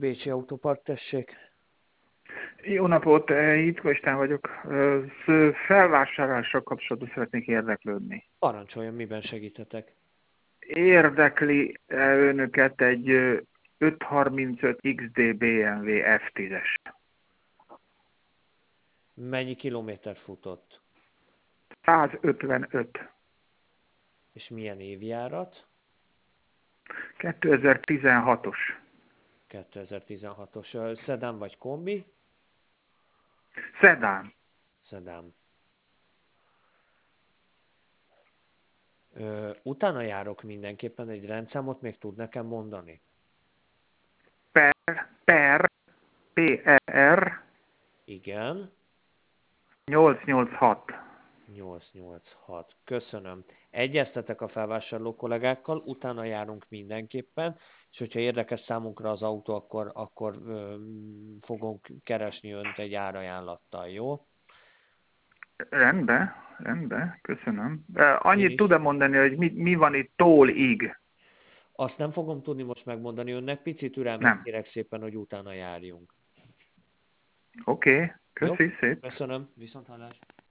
Bécsi Autópark, tessék. Jó napot, Hitko István vagyok. Felvásárlással kapcsolatban szeretnék érdeklődni. Parancsoljon, miben segíthetek? Érdekli önöket egy 535 XD BMW F10-es. Mennyi kilométert futott? 155. És milyen évjárat? 2016-os. 2016-os. Szedán vagy kombi? Szedán. Szedán. Utána járok mindenképpen, egy rendszámot még tud nekem mondani? PER Igen. 886. 886. Köszönöm. Egyeztetek a felvásárló kollégákkal, utána járunk mindenképpen, és hogyha érdekes számunkra az autó, akkor fogunk keresni önt egy árajánlattal, jó? Rendben, köszönöm. Én Annyit is. tud-e mondani, hogy mi van itt tólig? Azt nem fogom tudni most megmondani önnek, pici türelmet Nem. kérek szépen, hogy utána járjunk. Oké, Jó? köszi szép. Köszönöm. Viszonthallásra.